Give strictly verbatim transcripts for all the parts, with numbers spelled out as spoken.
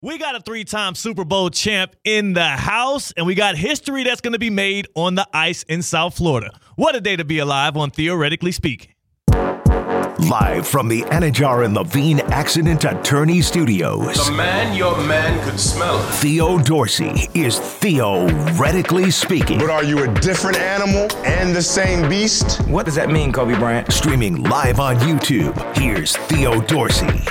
We got a three-time Super Bowl champ in the house, and we got history that's going to be made on the ice in South Florida. What a day to be alive on Theoretically Speaking. Live from the Anajar and Levine Accident Attorney Studios. The man your man could smell. Theo Dorsey is Theoretically Speaking. But are you a different animal and the same beast? What does that mean, Kobe Bryant? Streaming live on YouTube, here's Theo Dorsey.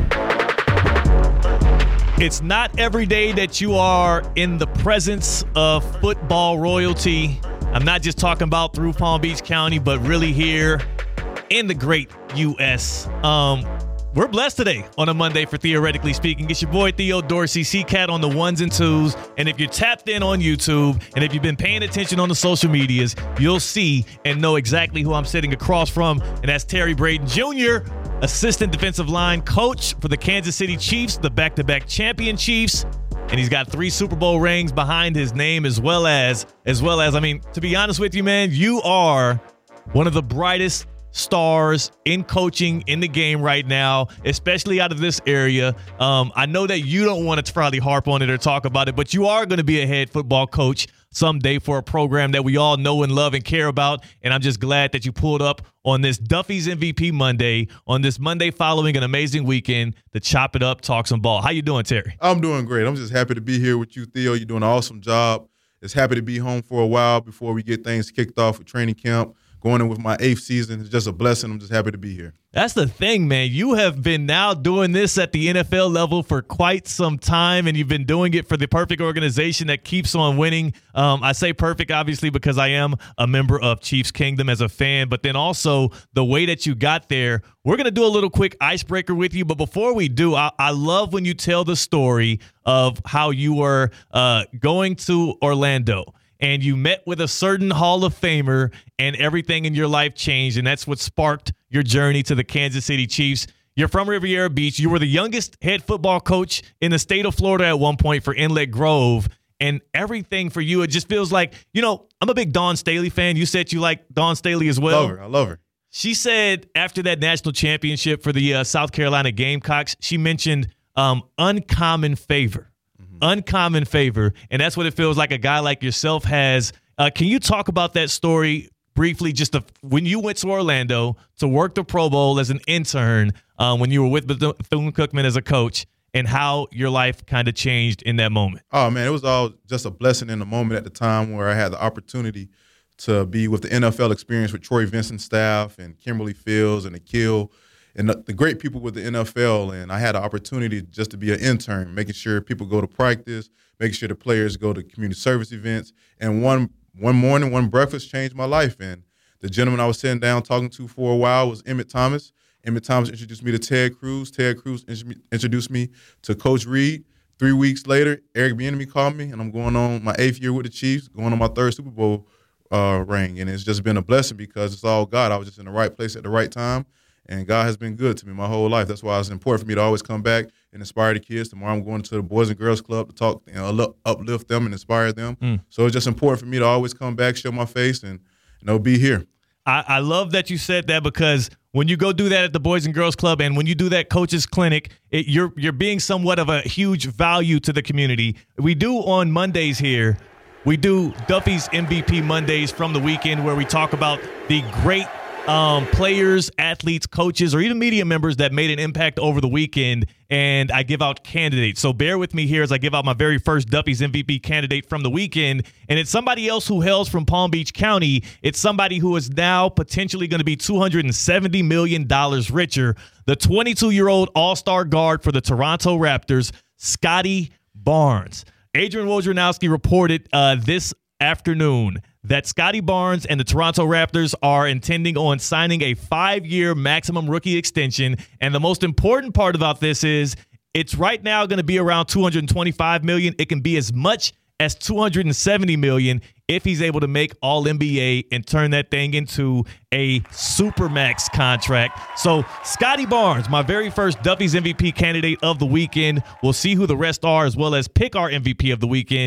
It's not every day that you are in the presence of football royalty. I'm not just talking about through Palm Beach County, but really here in the great U S Um, we're blessed today on a Monday for Theoretically Speaking. It's your boy Theo Dorsey, C-Cat on the ones and twos. And if you're tapped in on YouTube, and if you've been paying attention on the social medias, you'll see and know exactly who I'm sitting across from. And that's Terry Braden Junior, assistant defensive line coach for the Kansas City Chiefs, the back-to-back champion Chiefs. And he's got three Super Bowl rings behind his name, as well as, as well as, I mean, to be honest with you, man, you are one of the brightest stars in coaching in the game right now, especially out of this area. Um, I know that you don't want to probably harp on it or talk about it, but you are going to be a head football coach someday for a program that we all know and love and care about. And I'm just glad that you pulled up on this Duffy's M V P Monday, on this Monday following an amazing weekend to chop it up, talk some ball. How you doing, Terry? I'm doing great. I'm just happy to be here with you, Theo. You're doing an awesome job. Just happy to be home for a while before we get things kicked off with training camp. Going in with my eighth season is just a blessing. I'm just happy to be here. That's the thing, man. You have been now doing this at the N F L level for quite some time, and you've been doing it for the perfect organization that keeps on winning. Um, I say perfect, obviously, because I am a member of Chiefs Kingdom as a fan, but then also the way that you got there. We're going to do a little quick icebreaker with you, but before we do, I, I love when you tell the story of how you were uh, going to Orlando and you met with a certain Hall of Famer and everything in your life changed, and that's what sparked your journey to the Kansas City Chiefs. You're from Riviera Beach. You were the youngest head football coach in the state of Florida at one point for Inlet Grove, and everything for you, it just feels like, you know, I'm a big Dawn Staley fan. You said you like Dawn Staley as well. Love her. I love her. She said after that national championship for the uh, South Carolina Gamecocks, she mentioned um, uncommon favor. Uncommon favor, and that's what it feels like a guy like yourself has. Uh, can you talk about that story briefly, just to, when you went to Orlando to work the Pro Bowl as an intern, um, when you were with Bethune-Cookman as a coach, and how your life kind of changed in that moment? Oh, man, it was all just a blessing in the moment at the time where I had the opportunity to be with the N F L experience with Troy Vincent's staff and Kimberly Fields and Akil and the, the great people with the N F L, and I had an opportunity just to be an intern, making sure people go to practice, making sure the players go to community service events. And one one morning, one breakfast changed my life. And the gentleman I was sitting down talking to for a while was Emmett Thomas. Emmett Thomas introduced me to Ted Cruz. Ted Cruz introduced me to Coach Reed. Three weeks later, Eric Bieniemy called me, and I'm going on my eighth year with the Chiefs, going on my third Super Bowl uh, ring. And it's just been a blessing because it's all God. I was just in the right place at the right time. And God has been good to me my whole life. That's why it's important for me to always come back and inspire the kids. Tomorrow I'm going to the Boys and Girls Club to talk, you know, uplift them and inspire them. Mm. So it's just important for me to always come back, show my face, and, you know, be here. I, I love that you said that, because when you go do that at the Boys and Girls Club and when you do that coaches clinic, it, you're you're being somewhat of a huge value to the community. We do on Mondays here, we do Duffy's M V P Mondays from the weekend, where we talk about the great Um, players, athletes, coaches, or even media members that made an impact over the weekend, and I give out candidates. So bear with me here as I give out my very first Duffy's M V P candidate from the weekend, and it's somebody else who hails from Palm Beach County. It's somebody who is now potentially going to be two hundred seventy million dollars richer. The twenty-two-year-old all-star guard for the Toronto Raptors, Scottie Barnes. Adrian Wojnarowski reported uh, this afternoon that Scottie Barnes and the Toronto Raptors are intending on signing a five-year maximum rookie extension. And the most important part about this is it's right now going to be around two hundred twenty-five million dollars. It can be as much as two hundred seventy million dollars if he's able to make All N B A and turn that thing into a Supermax contract. So Scottie Barnes, my very first Duffy's M V P candidate of the weekend. We'll see who the rest are, as well as pick our M V P of the weekend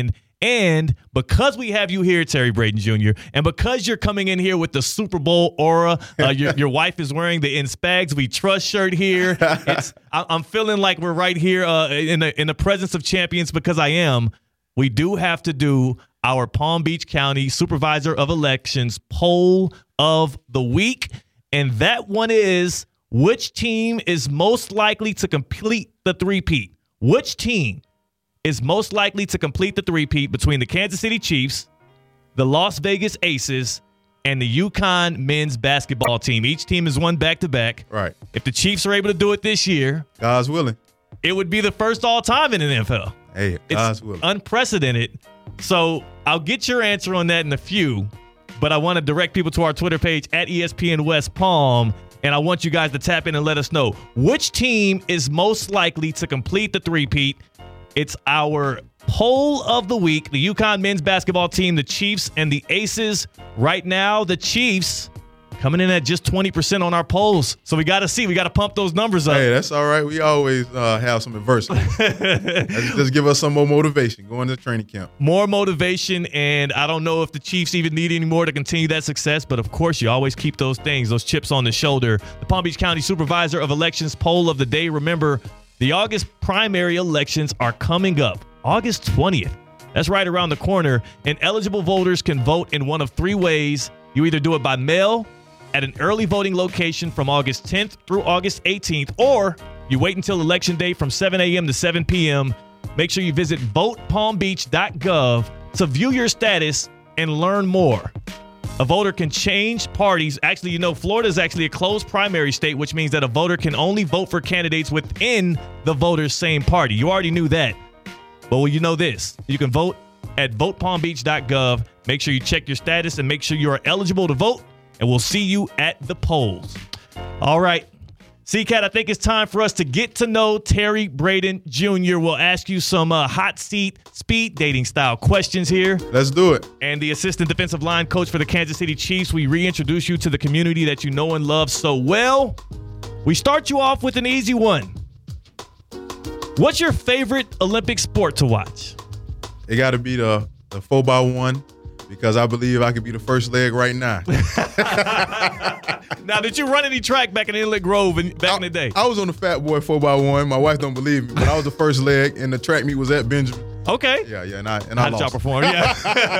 And because we have you here, Terry Braden Junior, and because you're coming in here with the Super Bowl aura, uh, your, your wife is wearing the In Spags We Trust shirt here. It's, I, I'm feeling like we're right here uh, in the in the presence of champions because I am. We do have to do our Palm Beach County Supervisor of Elections poll of the week. And that one is, which team is most likely to complete the three-peat? Which team is most likely to complete the three-peat between the Kansas City Chiefs, the Las Vegas Aces, and the UConn men's basketball team? Each team has won back-to-back. Right. If the Chiefs are able to do it this year, God's willing, it would be the first all-time in the N F L. Hey, God's willing. It's unprecedented. So I'll get your answer on that in a few, but I want to direct people to our Twitter page at E S P N West Palm, and I want you guys to tap in and let us know which team is most likely to complete the three-peat. It's our poll of the week. The UConn men's basketball team, the Chiefs, and the Aces. Right now, the Chiefs coming in at just twenty percent on our polls. So we got to see. We got to pump those numbers up. Hey, that's all right. We always uh, have some adversity. Just give us some more motivation going to training camp. More motivation, and I don't know if the Chiefs even need any more to continue that success, but of course you always keep those things, those chips on the shoulder. The Palm Beach County Supervisor of Elections poll of the day. Remember, the August primary elections are coming up, August twentieth. That's right around the corner, and eligible voters can vote in one of three ways. You either do it by mail at an early voting location from August tenth through August eighteenth, or you wait until election day from seven a.m. to seven p.m. Make sure you visit vote palm beach dot gov to view your status and learn more. A voter can change parties. Actually, you know, Florida is actually a closed primary state, which means that a voter can only vote for candidates within the voter's same party. You already knew that. But well, you know this. You can vote at vote palm beach dot gov. Make sure you check your status and make sure you are eligible to vote, and we'll see you at the polls. All right. C-Cat, I think it's time for us to get to know Terry Braden Junior We'll ask you some uh, hot seat, speed dating style questions here. Let's do it. And the assistant defensive line coach for the Kansas City Chiefs, we reintroduce you to the community that you know and love so well. We start you off with an easy one. What's your favorite Olympic sport to watch? It got to be the, the four by one because I believe I could be the first leg right now. Now, did you run any track back in Inlet Grove in, back I, in the day? I was on the Fat Boy four by one. My wife don't believe me, but I was the first leg, and the track meet was at Benjamin. Okay. Yeah, yeah, and I and How I did lost. y'all perform? Yeah.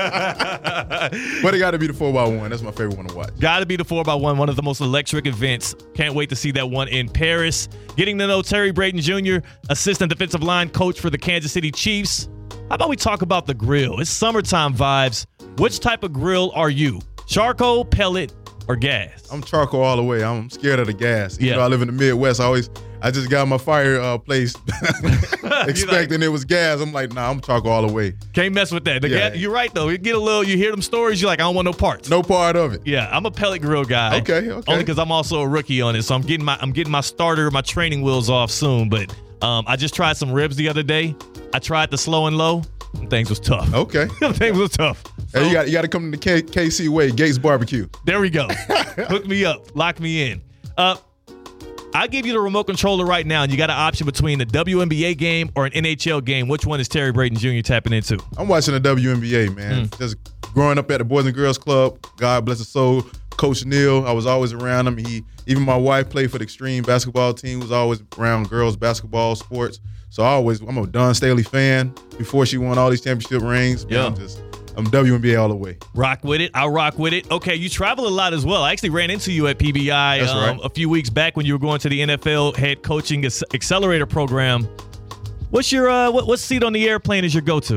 But it got to be the four by one. That's my favorite one to watch. Got to be the four by one, one of the most electric events. Can't wait to see that one in Paris. Getting to know Terry Braden Junior, assistant defensive line coach for the Kansas City Chiefs. How about we talk about the grill? It's summertime vibes. Which type of grill are you? Charcoal, pellet, or gas? I'm charcoal all the way. I'm scared of the gas. Even Yeah. though I live in the Midwest, I always I just got my fire uh, place expecting it was gas. I'm like, nah, I'm charcoal all the way. Can't mess with that. The Yeah. gas, you're right, though. You get a little, you hear them stories, you're like, I don't want no parts. No part of it. Yeah, I'm a pellet grill guy. Okay, okay. Only because I'm also a rookie on it, so I'm getting my I'm getting my starter, my training wheels off soon. But um, I just tried some ribs the other day. I tried the slow and low. Them things was tough. Okay. Them things was tough. So, Hey, you got you got to come to the K- KC Way, Gates Barbecue. there we go. Hook me up. Lock me in. Uh, I give you the remote controller right now, and you got an option between a W N B A game or an N H L game. Which one is Terry Braden Junior tapping into? I'm watching the W N B A, man. Mm. Just growing up at the Boys and Girls Club, God bless his soul, Coach Neal, I was always around him. He, even my wife played for the Extreme basketball team, was always around girls basketball sports. So I always, I'm a Don Staley fan before she won all these championship rings. Man, Yeah. I'm just, I'm W N B A all the way. Rock with it. I'll rock with it. Okay, you travel a lot as well. I actually ran into you at P B I That's um, right. a few weeks back when you were going to the N F L head coaching Ac- accelerator program. What's your uh, what, what seat on the airplane is your go-to?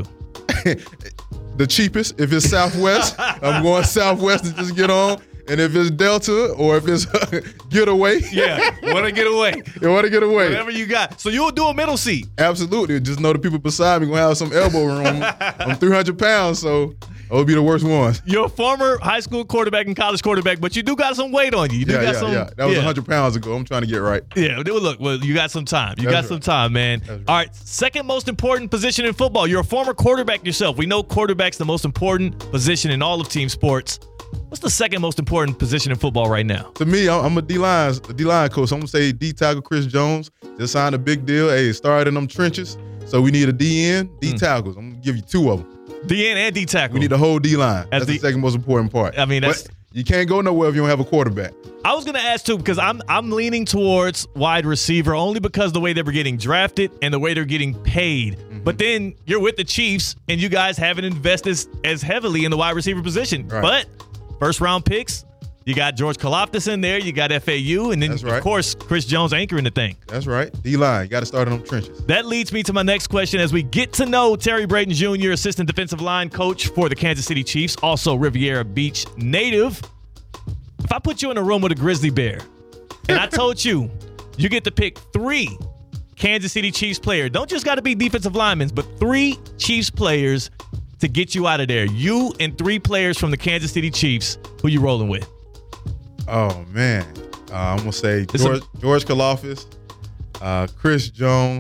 The cheapest, if it's Southwest, I'm going Southwest and just get on. And if it's Delta or if it's Getaway, Yeah, want to get away. you want to get away. Whatever you got. So you'll do a middle seat. Absolutely. Just know the people beside me going to have some elbow room. I'm three hundred pounds, so those would be the worst ones. You're a former high school quarterback and college quarterback, but you do got some weight on you. You do Yeah, got yeah, some, yeah. That was yeah. one hundred pounds ago. I'm trying to get right. Yeah, well, look, well, you got some time. You That's got right. some time, man. That's right. All right, second most important position in football. You're a former quarterback yourself. We know quarterback's the most important position in all of team sports. What's the second most important position in football right now? To me, I'm I'm a D-line, a D-line coach. I'm going to say D-tackle Chris Jones. Just signed a big deal. Hey, started in them trenches. So we need a D-end, D-tackles. I'm going to give you two of them. D N and D tackle. We need the whole D-line. That's the, the second most important part. I mean, that's. But you can't go nowhere if you don't have a quarterback. I was going to ask, too, because I'm I'm leaning towards wide receiver only because the way they were getting drafted and the way they're getting paid. Mm-hmm. But then you're with the Chiefs, and you guys haven't invested as, as heavily in the wide receiver position. Right. But first-round picks, you got George Karlaftis in there, you got F A U, and then, That's right. of course, Chris Jones anchoring the thing. That's right. D-line. You got to start in them trenches. That leads me to my next question as we get to know Terry Braden Junior, assistant defensive line coach for the Kansas City Chiefs, also Riviera Beach native. If I put you in a room with a grizzly bear and I told you you get to pick three Kansas City Chiefs players, don't just got to be defensive linemen, but three Chiefs players to get you out of there. You and three players from the Kansas City Chiefs, who you rolling with? Oh, man. Uh, I'm going to say George, a- George Karlaftis, uh, Chris Jones,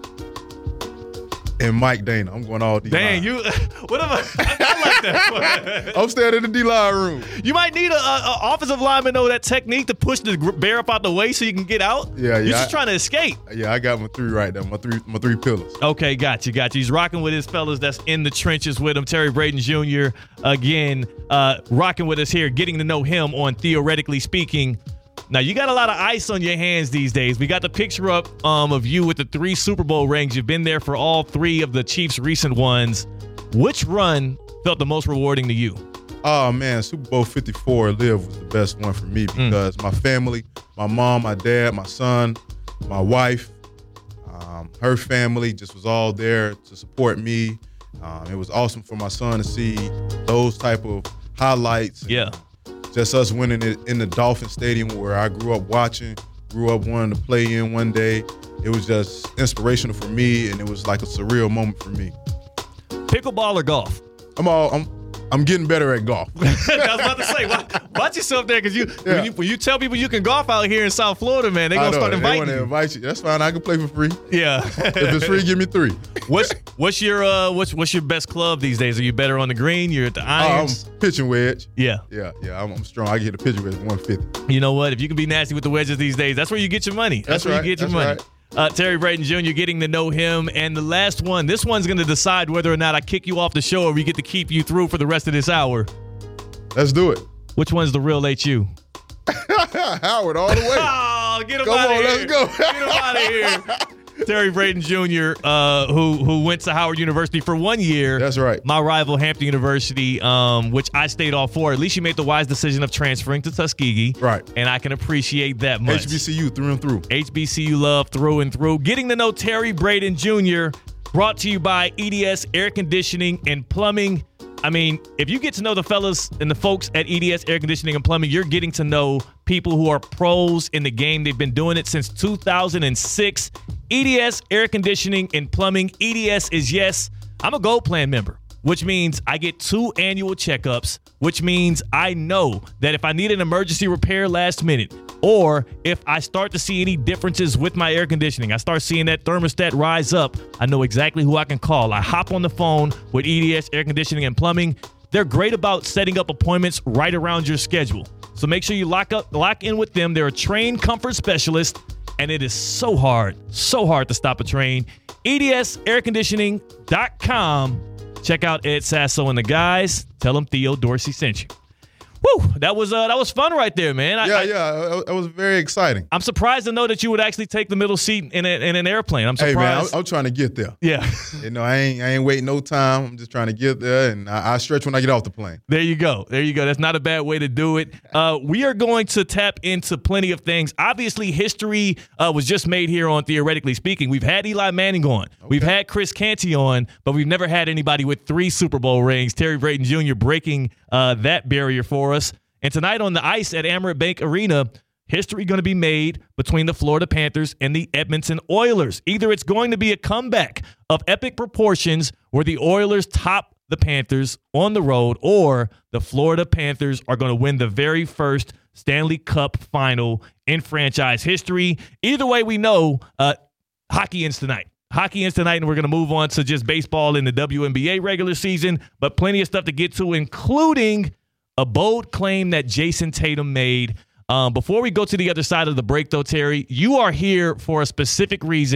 and Mike Dana. I'm going all D-line. Dang, you – what am I – I like that. I'm staying in the D-line room. You might need a, a, a offensive lineman, though, that technique to push the bear up out the way so you can get out. Yeah, yeah. You're just I, trying to escape. Yeah, I got my three right there, my three my three pillars. Okay, got you, got you. He's rocking with his fellas that's in the trenches with him. Terry Braden Junior, again, uh, rocking with us here, getting to know him on Theoretically Speaking. Now, you got a lot of ice on your hands these days. We got the picture up um, of you with the three Super Bowl rings. You've been there for all three of the Chiefs' recent ones. Which run felt the most rewarding to you? Oh, man, Super Bowl fifty-four Live was the best one for me because mm. my family, my mom, my dad, my son, my wife, um, her family just was all there to support me. Um, it was awesome for my son to see those type of highlights. And, yeah. Just us winning it in the Dolphin Stadium where I grew up watching, grew up wanting to play in one day. It was just inspirational for me, and it was like a surreal moment for me. Pickleball or golf? I'm all I'm I'm getting better at golf. I was about to say, watch, watch yourself there, because you, yeah. when you when you tell people you can golf out here in South Florida, man, they're gonna start inviting they you. Invite you. That's fine. I can play for free. Yeah. If it's free, give me three. What's what's your uh what's what's your best club these days? Are you better on the green? You're at the irons? Oh, I'm pitching wedge. Yeah. Yeah, yeah. I'm, I'm strong. I can hit a pitching wedge at one fifty. You know what? If you can be nasty with the wedges these days, that's where you get your money. That's, that's where right. you get your that's money. Right. Uh, Terry Braden Junior, getting to know him. And the last one, this one's going to decide whether or not I kick you off the show or we get to keep you through for the rest of this hour. Let's do it. Which one's the real H U? Howard, all the way. Oh, get him Come out of on, here. let's go. Get him out of here. Terry Braden Junior, uh, who who went to Howard University for one year. That's right. My rival, Hampton University, um, which I stayed off for. At least you made the wise decision of transferring to Tuskegee. Right. And I can appreciate that much. H B C U through and through. H B C U love through and through. Getting to know Terry Braden Junior, brought to you by E D S Air Conditioning and Plumbing. I mean, if you get to know the fellas and the folks at E D S Air Conditioning and Plumbing, you're getting to know people who are pros in the game. They've been doing it since two thousand six. E D S Air Conditioning and Plumbing. E D S is, yes, I'm a Gold Plan member, which means I get two annual checkups, which means I know that if I need an emergency repair last minute, or if I start to see any differences with my air conditioning, I start seeing that thermostat rise up, I know exactly who I can call. I hop on the phone with E D S Air Conditioning and Plumbing. They're great about setting up appointments right around your schedule. So make sure you lock up, lock in with them. They're a trained comfort specialist, and it is so hard, so hard to stop a train. E D S air conditioning dot com. Check out Ed Sasso and the guys. Tell them Theo Dorsey sent you. Woo, that was uh, that was fun right there, man. I, yeah, I, yeah, it was very exciting. I'm surprised to know that you would actually take the middle seat in, a, in an airplane. I'm surprised. Hey, man, I'm, I'm trying to get there. Yeah. You know, I ain't I ain't waiting no time. I'm just trying to get there, and I, I stretch when I get off the plane. There you go. There you go. That's not a bad way to do it. Uh, we are going to tap into plenty of things. Obviously, history uh, was just made here on Theoretically Speaking. We've had Eli Manning on. Okay. We've had Chris Canty on, but we've never had anybody with three Super Bowl rings. Terry Braden Junior breaking uh, that barrier for us. And tonight on the ice at Amerant Bank Arena, history going to be made between the Florida Panthers and the Edmonton Oilers. Either it's going to be a comeback of epic proportions where the Oilers top the Panthers on the road, or the Florida Panthers are going to win the very first Stanley Cup final in franchise history. Either way, we know uh, hockey ends tonight. Hockey ends tonight, and we're going to move on to just baseball in the W N B A regular season, but plenty of stuff to get to, including a bold claim that Jason Tatum made. Um, before we go to the other side of the break, though, Terry, you are here for a specific reason,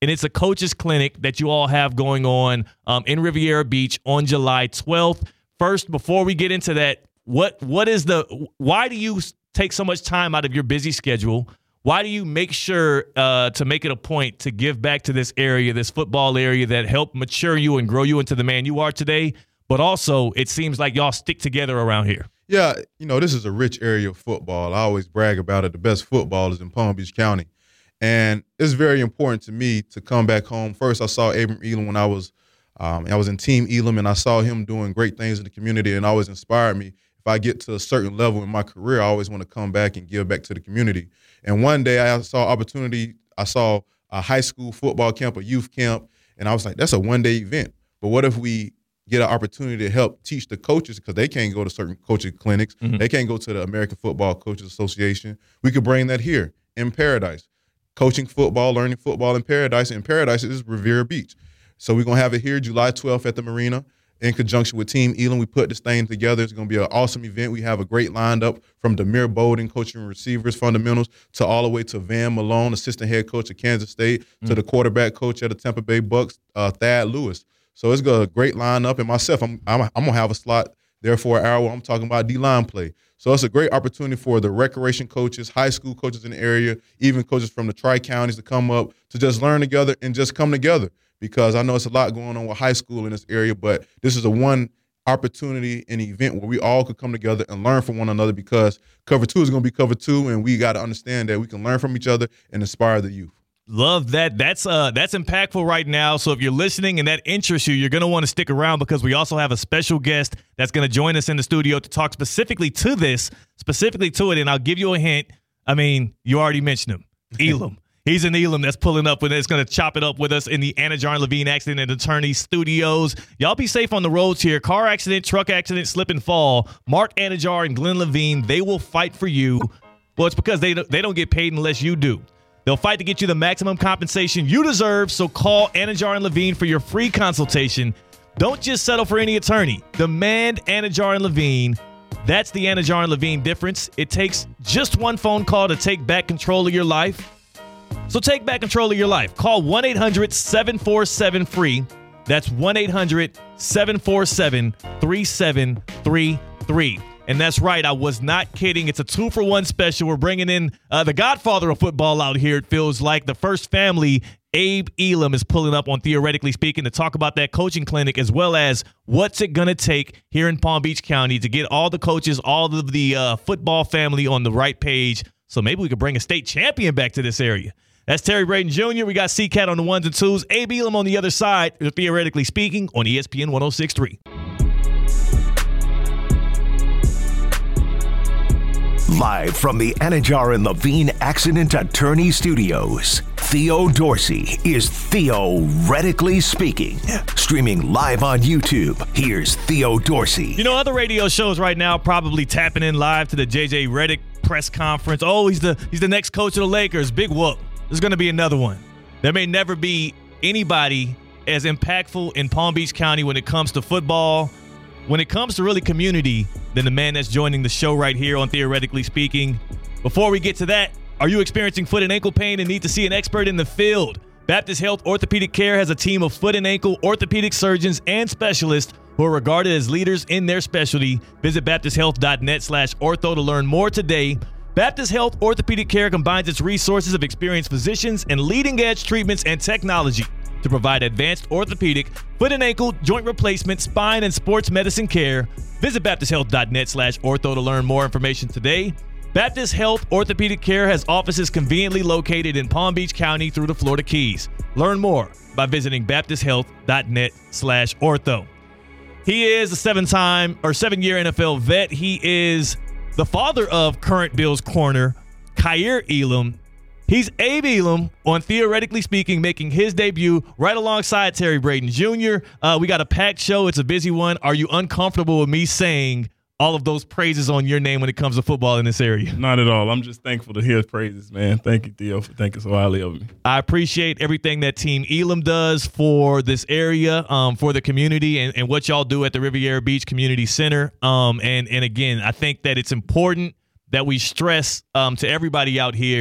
and it's a coaches clinic that you all have going on um, in Riviera Beach on July twelfth. First, before we get into that, what what is the why do you take so much time out of your busy schedule? Why do you make sure uh, to make it a point to give back to this area, this football area that helped mature you and grow you into the man you are today? But also, it seems like y'all stick together around here. Yeah, you know, this is a rich area of football. I always brag about it. The best football is in Palm Beach County. And it's very important to me to come back home. First, I saw Abram Elam when I was um, I was in Team Elam, and I saw him doing great things in the community, and always inspired me. If I get to a certain level in my career, I always want to come back and give back to the community. And one day I saw opportunity. I saw a high school football camp, a youth camp, and I was like, that's a one-day event. But what if we get an opportunity to help teach the coaches, because they can't go to certain coaching clinics. Mm-hmm. They can't go to the American Football Coaches Association. We could bring that here in Paradise. Coaching football, learning football in Paradise. And Paradise is Riviera Beach. So we're going to have it here July twelfth at the Marina in conjunction with Team Elam. We put this thing together. It's going to be an awesome event. We have a great lineup from Demir Bowden, coaching receivers, fundamentals, to all the way to Van Malone, assistant head coach at Kansas State, mm-hmm. to the quarterback coach at the Tampa Bay Bucks, uh, Thad Lewis. So it's got a great lineup. And myself, I'm, I'm, I'm going to have a slot there for an hour where I'm talking about D-line play. So it's a great opportunity for the recreation coaches, high school coaches in the area, even coaches from the tri-counties to come up to just learn together and just come together. Because I know it's a lot going on with high school in this area, but this is a one opportunity and event where we all could come together and learn from one another, because cover two is going to be cover two, and we got to understand that we can learn from each other and inspire the youth. Love that. That's uh that's impactful right now. So if you're listening and that interests you, you're going to want to stick around, because we also have a special guest that's going to join us in the studio to talk specifically to this, specifically to it. And I'll give you a hint. I mean, you already mentioned him, Elam. He's an Elam that's pulling up with us. It's going to chop it up with us in the Anajar and Levine Accident and Attorney Studios. Y'all be safe on the roads here. Car accident, truck accident, slip and fall. Mark Anajar and Glenn Levine, they will fight for you. Well, it's because they, they don't get paid unless you do. They'll fight to get you the maximum compensation you deserve, so call Anajar and Levine for your free consultation. Don't just settle for any attorney. Demand Anajar and Levine. That's the Anajar and Levine difference. It takes just one phone call to take back control of your life. So take back control of your life. Call one eight hundred seven four seven free. That's one eight hundred seven four seven three seven three three. And that's right, I was not kidding. It's a two-for-one special. We're bringing in uh, the godfather of football out here, it feels like. The first family, Abe Elam, is pulling up on Theoretically Speaking to talk about that coaching clinic, as well as what's it going to take here in Palm Beach County to get all the coaches, all of the uh, football family on the right page, so maybe we could bring a state champion back to this area. That's Terry Braden Junior We got C-Cat on the ones and twos. Abe Elam on the other side, Theoretically Speaking, on E S P N one oh six point three. Live from the Anajar and Levine Accident Attorney Studios, Theo Dorsey is Theoretically Speaking. Streaming live on YouTube, here's Theo Dorsey. You know, other radio shows right now probably tapping in live to the J J Redick press conference. Oh, he's the he's the next coach of the Lakers. Big whoop. There's going to be another one. There may never be anybody as impactful in Palm Beach County when it comes to football, when it comes to really community, than the man that's joining the show right here on Theoretically Speaking. Before we get to that, are you experiencing foot and ankle pain and need to see an expert in the field? Baptist Health Orthopedic Care has a team of foot and ankle orthopedic surgeons and specialists who are regarded as leaders in their specialty. Visit baptist health dot net slash ortho to learn more today. Baptist Health Orthopedic Care combines its resources of experienced physicians and leading-edge treatments and technology to provide advanced orthopedic, foot and ankle, joint replacement, spine, and sports medicine care. Visit baptist health dot net slash ortho to learn more information today. Baptist Health Orthopedic Care has offices conveniently located in Palm Beach County through the Florida Keys. Learn more by visiting baptist health dot net slash ortho. He is a seven-time or seven-year N F L vet. He is the father of current Bills corner, Kaiir Elam. He's Abe Elam on Theoretically Speaking, making his debut right alongside Terry Braden Junior Uh, we got a packed show. It's a busy one. Are you uncomfortable with me saying all of those praises on your name when it comes to football in this area? Not at all. I'm just thankful to hear praises, man. Thank you, Theo, for thinking so highly of me. I appreciate everything that Team Elam does for this area, um, for the community, and, and what y'all do at the Riviera Beach Community Center. Um, and, and again, I think that it's important that we stress um, to everybody out here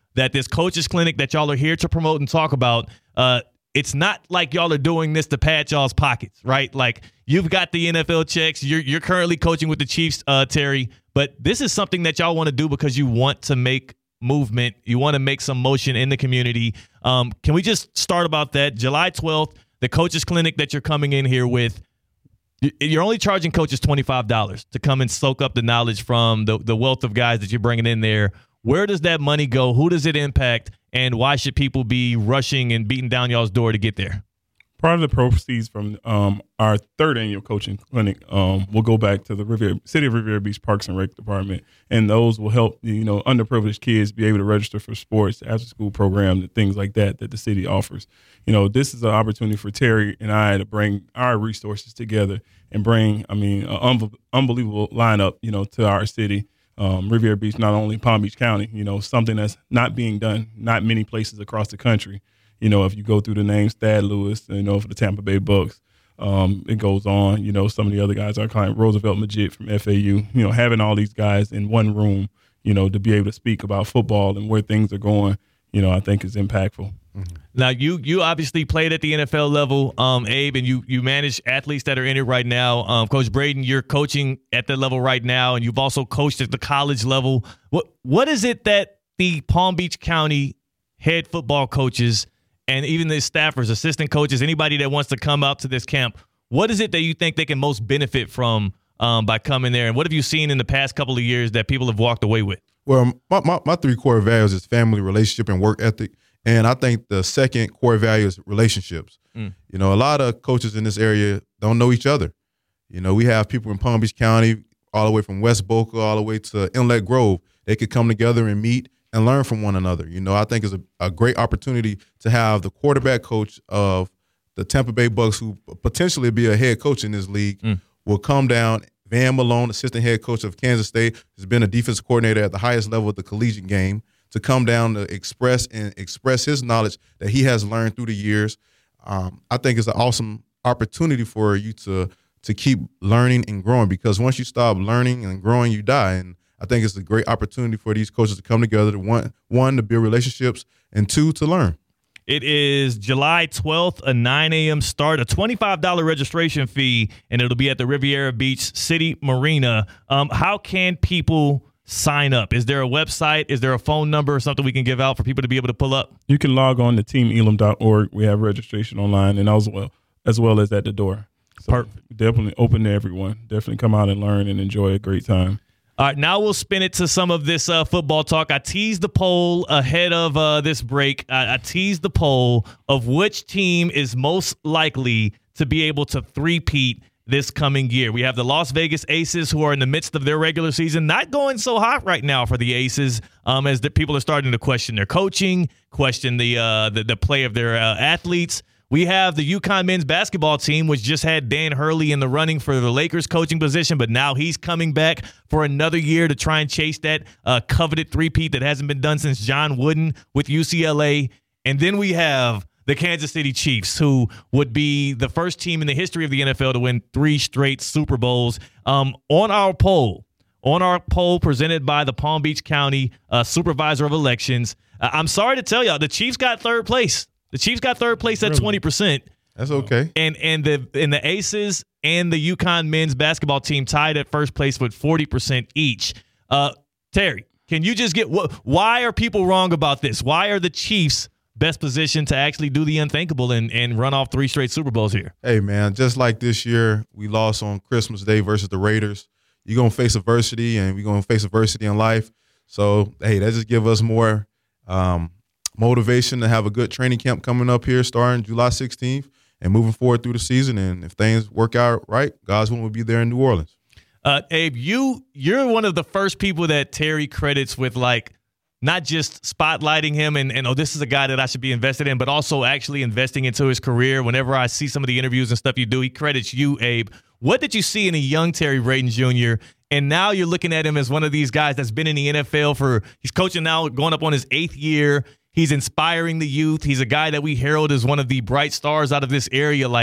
that this coaches clinic that y'all are here to promote and talk about, uh, it's not like y'all are doing this to pad y'all's pockets, right? Like, you've got the N F L checks. You're you're currently coaching with the Chiefs, uh, Terry, but this is something that y'all want to do because you want to make movement. You want to make some motion in the community. Um, can we just start about that? July twelfth, the coaches clinic that you're coming in here with. You're only charging coaches twenty-five dollars to come and soak up the knowledge from the, the wealth of guys that you're bringing in there. Where does that money go? Who does it impact? And why should people be rushing and beating down y'all's door to get there? Part of the proceeds from um, our third annual coaching clinic um, will go back to the Riviera, City of Riviera Beach Parks and Rec Department, and those will help, you know, underprivileged kids be able to register for sports, after-school programs, and things like that that the city offers. You know, this is an opportunity for Terry and I to bring our resources together and bring, I mean, an un- unbelievable lineup, you know, to our city. Um, Riviera Beach, not only Palm Beach County, you know, something that's not being done, not many places across the country. You know, if you go through the names, Thad Lewis, you know, for the Tampa Bay Bucks, um, it goes on. You know, some of the other guys, our client, Roosevelt Majid from F A U, you know, having all these guys in one room, you know, to be able to speak about football and where things are going, you know, I think is impactful. Mm-hmm. Now, you you obviously played at the N F L level, um, Abe, and you you manage athletes that are in it right now. Um, Coach Braden, you're coaching at that level right now, and you've also coached at the college level. What What is it that the Palm Beach County head football coaches and even the staffers, assistant coaches, anybody that wants to come out to this camp, what is it that you think they can most benefit from um, by coming there? And what have you seen in the past couple of years that people have walked away with? Well, my, my, my three core values is family, relationship, and work ethic. And I think the second core value is relationships. Mm. You know, a lot of coaches in this area don't know each other. You know, we have people in Palm Beach County, all the way from West Boca, all the way to Inlet Grove. They could come together and meet and learn from one another. You know, I think it's a, a great opportunity to have the quarterback coach of the Tampa Bay Bucks, who potentially be a head coach in this league, mm. will come down. Van Malone, assistant head coach of Kansas State, has been a defensive coordinator at the highest level of the collegiate game, to come down to express and express his knowledge that he has learned through the years. Um, I think it's an awesome opportunity for you to to keep learning and growing, because once you stop learning and growing, you die. And I think it's a great opportunity for these coaches to come together to one, one to build relationships, and two, to learn. It is July twelfth, a nine a.m. start, a twenty-five dollars registration fee, and it'll be at the Riviera Beach City Marina. Um, how can people sign up? Is there a website? Is there a phone number or something we can give out for people to be able to pull up? You can log on to team elam dot org. We have registration online, and as well as well as at the door. So Perfect. Definitely open to everyone. Definitely come out and learn and enjoy a great time. All right, now we'll spin it to some of this uh, football talk. I teased the poll ahead of uh, this break. I, I teased the poll of which team is most likely to be able to three-peat this coming year. We have the Las Vegas Aces, who are in the midst of their regular season, not going so hot right now for the Aces, um, as the people are starting to question their coaching, question the uh, the, the play of their uh, athletes. We have the UConn men's basketball team, which just had Dan Hurley in the running for the Lakers coaching position, but now he's coming back for another year to try and chase that uh, coveted three-peat that hasn't been done since John Wooden with U C L A. And then we have the Kansas City Chiefs, who would be the first team in the history of the N F L to win three straight Super Bowls. Um, on our poll, on our poll presented by the Palm Beach County uh, Supervisor of Elections, uh, I'm sorry to tell y'all, the Chiefs got third place. The Chiefs got third place at twenty percent. That's okay. And and the and the Aces and the UConn men's basketball team tied at first place with forty percent each. Uh, Terry, can you just get wh- why are people wrong about this? Why are the Chiefs best positioned to actually do the unthinkable and, and run off three straight Super Bowls here? Hey, man, just like this year, we lost on Christmas Day versus the Raiders. You're going to face adversity, and we're going to face adversity in life. So, hey, that just give us more um, motivation to have a good training camp coming up here starting July sixteenth and moving forward through the season. And if things work out right, God's willing, we'll be there in New Orleans. Uh, Abe, you, you're one of the first people that Terry credits with, like, not just spotlighting him and, and, oh, this is a guy that I should be invested in, but also actually investing into his career. Whenever I see some of the interviews and stuff you do, he credits you, Abe. What did you see in a young Terry Braden Junior? And now you're looking at him as one of these guys that's been in the N F L for – he's coaching now, going up on his eighth year. He's inspiring the youth. He's a guy that we herald as one of the bright stars out of this area. Like,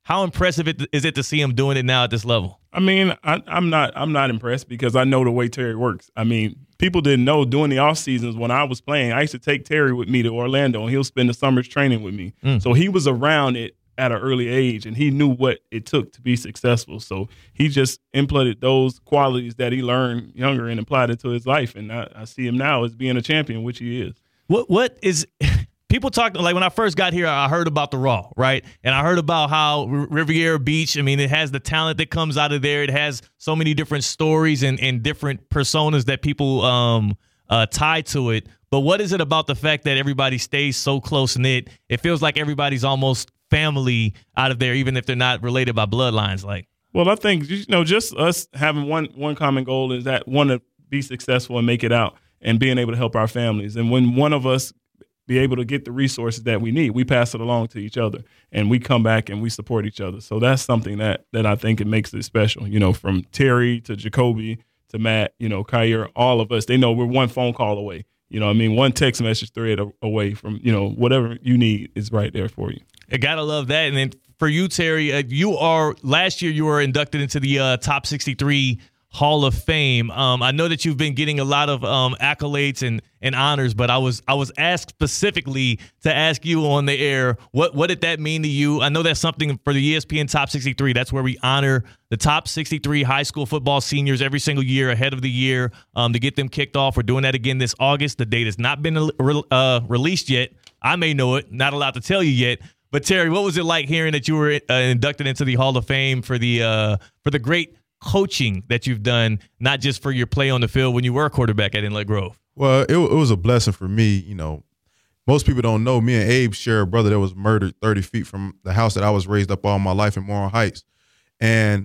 How impressive it, is it to see him doing it now at this level? I mean, I, I'm not I'm not impressed because I know the way Terry works. I mean, people didn't know during the off seasons when I was playing, I used to take Terry with me to Orlando, and he'll spend the summers training with me. Mm. So he was around it at an early age, and he knew what it took to be successful. So he just implemented those qualities that he learned younger and applied it to his life. And I, I see him now as being a champion, which he is. What What is – people talk – like when I first got here, I heard about the Raw, right? And I heard about how Riviera Beach, I mean, it has the talent that comes out of there. It has so many different stories and, and different personas that people um, uh, tie to it. But what is it about the fact that everybody stays so close-knit? It feels like everybody's almost – family out of there, even if they're not related by bloodlines. Like, well, I think, you know, just us having one one common goal is that want to be successful and make it out, and being able to help our families. And when one of us be able to get the resources that we need, we pass it along to each other, and we come back and we support each other. So that's something that that I think it makes it special. You know, from Terry to Jacoby to Matt, you know, Kyer, all of us, they know we're one phone call away. You know, I mean, one text message thread away from, you know, whatever you need is right there for you. I gotta love that. And then for you, Terry, uh, you are last year you were inducted into the uh, Top sixty-three Hall of Fame. Um, I know that you've been getting a lot of um, accolades and, and honors, but I was I was asked specifically to ask you on the air, what what did that mean to you? I know that's something for the E S P N Top sixty-three. That's where we honor the top sixty-three high school football seniors every single year ahead of the year um, to get them kicked off. We're doing that again this August. The date has not been uh, released yet. I may know it, not allowed to tell you yet. But Terry, what was it like hearing that you were uh, inducted into the Hall of Fame for the uh, for the great coaching that you've done, not just for your play on the field when you were a quarterback at Inlet Grove? Well, it, it was a blessing for me. You know, most people don't know me and Abe share a brother that was murdered thirty feet from the house that I was raised up all my life in Moral Heights. And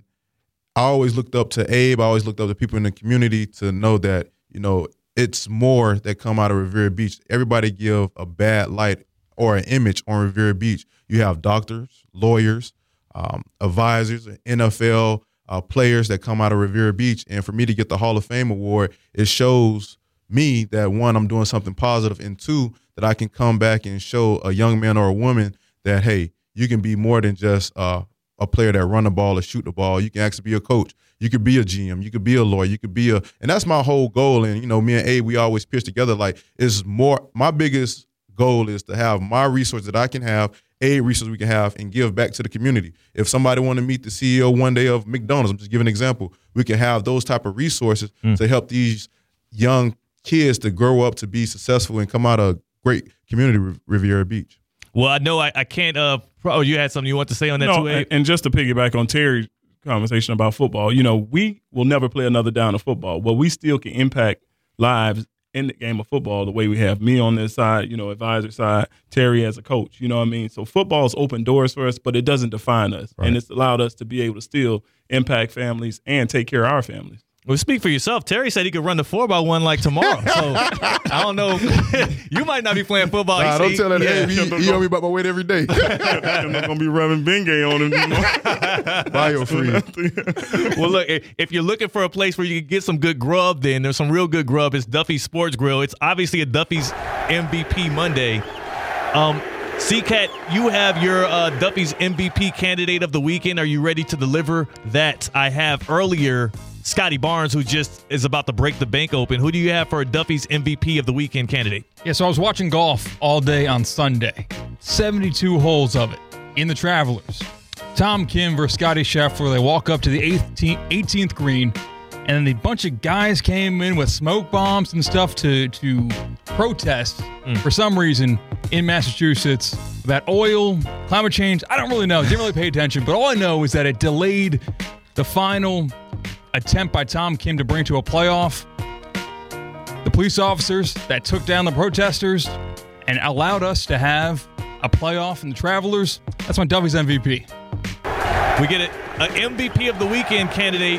I always looked up to Abe. I always looked up to people in the community to know that, you know, it's more that come out of Riviera Beach. Everybody give a bad light or an image on Riviera Beach. You have doctors, lawyers, um, advisors, N F L uh, players that come out of Riviera Beach. And for me to get the Hall of Fame award, it shows me that, one, I'm doing something positive, and two, that I can come back and show a young man or a woman that, hey, you can be more than just uh, a player that run the ball or shoot the ball. You can actually be a coach. You could be a G M. You could be a lawyer. You could be a – and that's my whole goal. And, you know, me and Abe, we always pitch together like it's more – my biggest goal is to have my resources that I can have, a resource we can have, and give back to the community. If somebody want to meet the C E O one day of McDonald's, I'm just giving an example, we can have those type of resources mm. to help these young kids to grow up to be successful and come out of great community, Riviera Beach. Well, I know I, I can't uh, – oh, you had something you want to say on that no, too, Abe? And just to piggyback on Terry's conversation about football, you know, we will never play another down of football, but we still can impact lives in the game of football the way we have me on this side, you know, advisor side, Terry as a coach, you know what I mean? So football's opened doors for us, but it doesn't define us. Right. And it's allowed us to be able to still impact families and take care of our families. Well, speak for yourself. Terry said he could run the four by one like tomorrow. So I don't know. You might not be playing football. Nah, don't tell that. Yeah. Hey, he, he owe me about my weight every day. I'm not going to be rubbing Bengay on him. Bio free. Well, look, if you're looking for a place where you can get some good grub, then there's some real good grub. It's Duffy's Sports Grill. It's obviously a Duffy's M V P Monday. Um, C-Cat, you have your uh, Duffy's M V P candidate of the weekend. Are you ready to deliver that? I have earlier Scotty Barnes, who just is about to break the bank open. Who do you have for a Duffy's M V P of the weekend candidate? Yeah, so I was watching golf all day on Sunday. seventy-two holes of it in the Travelers. Tom Kim versus Scotty Scheffler. They walk up to the eighteenth green, and then a bunch of guys came in with smoke bombs and stuff to, to protest mm. for some reason in Massachusetts about oil, climate change. I don't really know. Didn't really pay attention, but all I know is that it delayed the final attempt by Tom Kim to bring it to a playoff. The police officers that took down the protesters and allowed us to have a playoff in the Travelers, that's my Duffy's M V P. We get it, an M V P of the weekend candidate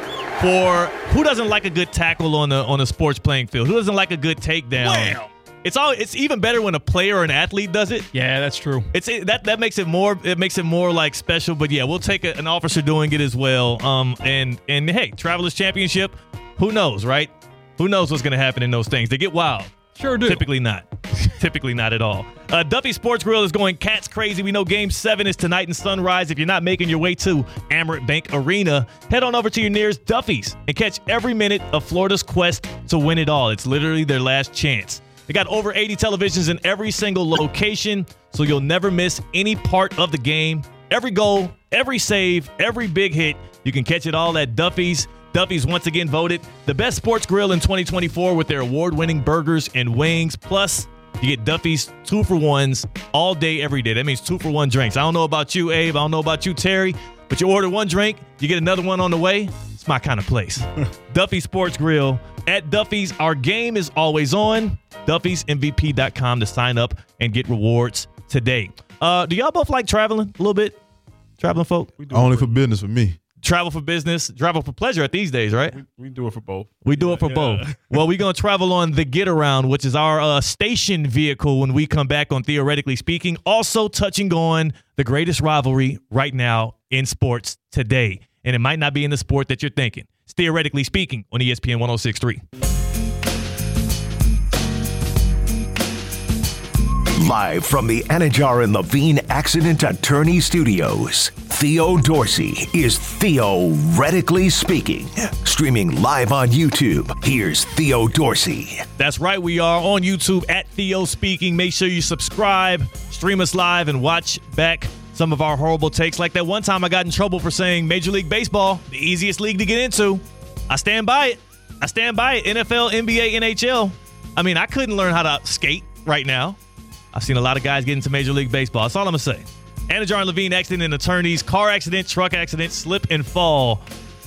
for who doesn't like a good tackle on the on a sports playing field? Who doesn't like a good takedown? Wow. It's all. It's even better when a player or an athlete does it. Yeah, that's true. It's it, that that makes it more. It makes it more like special. But yeah, we'll take a, an officer doing it as well. Um, and and hey, Travelers Championship. Who knows, right? Who knows what's going to happen in those things? They get wild. Sure do. Typically not. Typically not at all. Uh, Duffy Sports Grill is going cats crazy. We know Game seven is tonight in Sunrise. If you're not making your way to Amerant Bank Arena, head on over to your nearest Duffy's and catch every minute of Florida's quest to win it all. It's literally their last chance. They got over eighty televisions in every single location, so you'll never miss any part of the game. Every goal, every save, every big hit, you can catch it all at Duffy's. Duffy's once again voted the best sports grill in twenty twenty-four with their award-winning burgers and wings. Plus, you get Duffy's two for ones all day, every day. That means two for one drinks. I don't know about you, Abe. I don't know about you, Terry. But you order one drink, you get another one on the way. It's my kind of place. Duffy Sports Grill. At Duffy's, our game is always on. Duffy's M V P dot com to sign up and get rewards today. Uh, do y'all both like traveling a little bit? Traveling folk? Only for business for me. Travel for business, travel for pleasure at these days, right? We, we do it for both. We do it for Yeah. both. Well, we're going to travel on the Get Around, which is our uh, station vehicle when we come back on Theoretically Speaking. Also touching on the greatest rivalry right now in sports today. And it might not be in the sport that you're thinking. It's Theoretically Speaking on E S P N one oh six point three. Live from the Anajar and Levine Accident Attorney Studios, Theo Dorsey is Theoretically Speaking. Streaming live on YouTube, here's Theo Dorsey. That's right. We are on YouTube at Theo Speaking. Make sure you subscribe, stream us live, and watch back some of our horrible takes. Like that one time I got in trouble for saying Major League Baseball, the easiest league to get into. I stand by it. I stand by it. N F L, N B A, N H L. I mean, I couldn't learn how to skate right now. I've seen a lot of guys get into Major League Baseball. That's all I'm going to say. Anajar and Levine Accident and Attorneys, car accident, truck accident, slip and fall.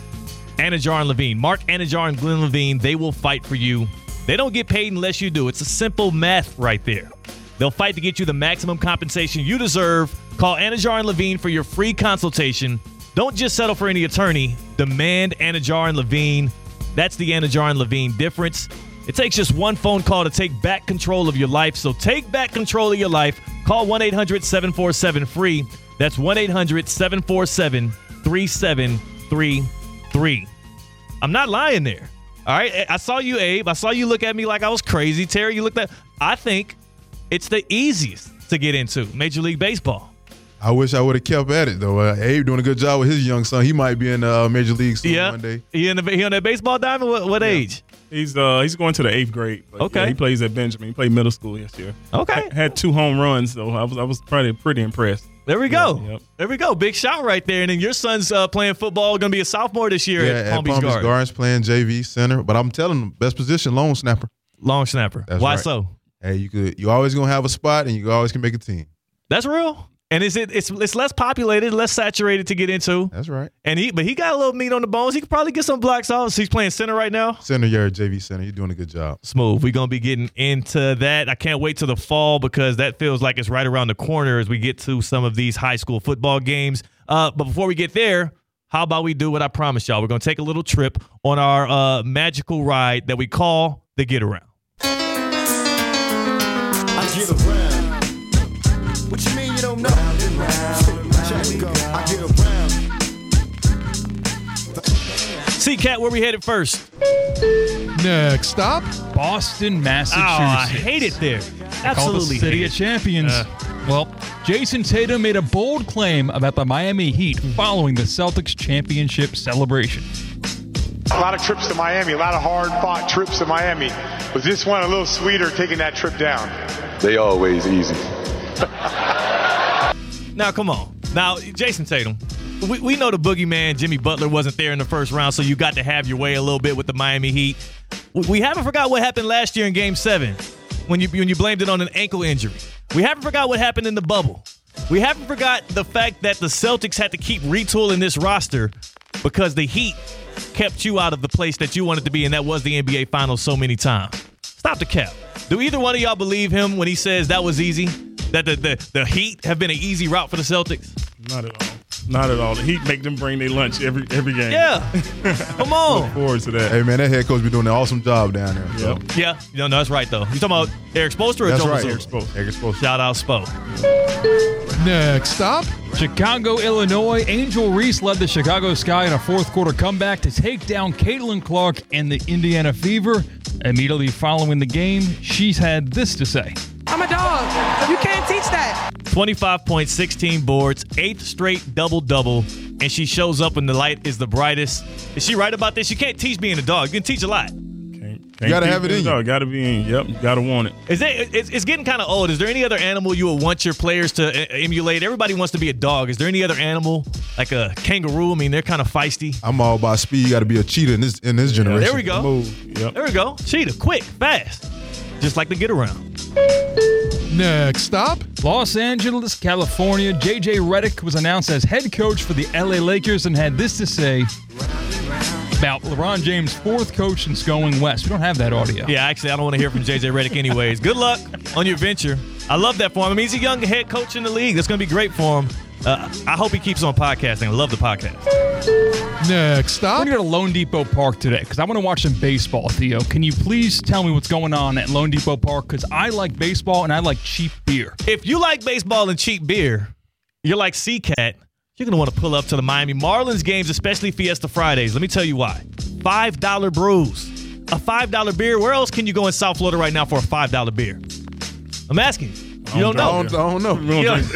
Anajar and Levine. Mark Anajar and Glenn Levine, they will fight for you. They don't get paid unless you do. It's a simple math right there. They'll fight to get you the maximum compensation you deserve. Call Anajar and Levine for your free consultation. Don't just settle for any attorney. Demand Anajar and Levine. That's the Anajar and Levine difference. It takes just one phone call to take back control of your life. So take back control of your life. Call one eight hundred seven four seven free. That's one eight hundred seven four seven three seven three three. I'm not lying there. All right. I saw you, Abe. I saw you look at me like I was crazy. Terry, you looked at. I think it's the easiest to get into Major League Baseball. I wish I would have kept at it, though. Uh, Abe doing a good job with his young son. He might be in the uh, Major League soon Yeah. one day. He, in the, he on that baseball diamond? What, what Yeah. age? He's uh he's going to the eighth grade. But Okay. yeah, he plays at Benjamin. He played middle school this year. Okay. I had two home runs, so I was I was pretty pretty impressed. There we go. Yeah, yep. There we go. Big shot right there. And then your son's uh, playing football, going to be a sophomore this year Yeah, at at Palm Beach Palm Beach Gardens. Gardens playing J V center. But I'm telling him, best position, long snapper. Long snapper. That's Why right. so? Hey, you could you always gonna have a spot, and you always can make a team. That's real. And is it? It's it's less populated, less saturated to get into. That's right. And he, but he got a little meat on the bones. He could probably get some blocks off. So he's playing center right now. Center yard, J V center. You're doing a good job. Smooth. We're going to be getting into that. I can't wait till the fall because that feels like it's right around the corner as we get to some of these high school football games. Uh, but before we get there, how about we do what I promised y'all? We're going to take a little trip on our uh, magical ride that we call the Get Around. I get around. What you mean you don't know? Round and round, check it go. I get around. See, Cat, where we headed first? Next stop. Boston, Oh, Massachusetts. I hate it there. Called the Absolutely City hate of it. Champions. Uh. Well, Jason Tatum made a bold claim about the Miami Heat following the Celtics championship celebration. A lot of trips to Miami, a lot of hard-fought trips to Miami. Was this one a little sweeter taking that trip down? They always easy. Now, come on. Now, Jason Tatum, we, we know the boogeyman, Jimmy Butler, wasn't there in the first round, so you got to have your way a little bit with the Miami Heat. We, we haven't forgot what happened last year in Game seven when you, when you blamed it on an ankle injury. We haven't forgot what happened in the bubble. We haven't forgot the fact that the Celtics had to keep retooling this roster because the Heat kept you out of the place that you wanted to be, and that was the N B A Finals so many times. Stop the cap. Do either one of y'all believe him when he says that was easy? That the, the, the Heat have been an easy route for the Celtics? Not at all. Not at all. The Heat make them bring their lunch every every game. Yeah. Come on. Look forward to that. Hey, man, that head coach be doing an awesome job down there. So. Yep. Yeah. No, no, that's right, though. You talking about Eric Spoelstra or That's Joe right. Mazzulla? Eric Spoelstra. Eric Spoelstra. Shout out Spo. Next stop. Chicago, Illinois. Angel Reese led the Chicago Sky in a fourth quarter comeback to take down Caitlin Clark and the Indiana Fever. Immediately following the game, she's had this to say. I'm a dog. You can't teach that. twenty-five points, sixteen boards, eighth straight double-double, and she shows up when the light is the brightest. Is she right about this? You can't teach being a dog. You can teach a lot. You gotta have it in you. Got to be in. Yep, you gotta want it. Is it? It's, it's getting kind of old. Is there any other animal you would want your players to uh, emulate? Everybody wants to be a dog. Is there any other animal like a kangaroo? I mean, they're kind of feisty. I'm all about speed. You got to be a cheetah in this in this generation. There we go. Move. Yep. There we go. Cheetah, quick, fast, just like the get around. Next stop, Los Angeles, California. J J Redick was announced as head coach for the L A Lakers and had this to say about LeBron James' fourth coach since going west. We don't have that audio. Yeah, actually, I don't want to hear from J J Redick anyways. Good luck on your venture. I love that for him. I mean, he's a young head coach in the league. That's going to be great for him. Uh, I hope he keeps on podcasting. I love the podcast. next stop, We're going to go to Lone Depot Park today because I want to watch some baseball, Theo. Can you please tell me what's going on at Lone Depot Park? Because I like baseball and I like cheap beer. If you like baseball and cheap beer, you're like C-Cat. You're going to want to pull up to the Miami Marlins games, especially Fiesta Fridays. Let me tell you why. five dollar brews. A five dollar beer. Where else can you go in South Florida right now for a five dollar beer? I'm asking. You don't know. I don't, I don't know. You don't-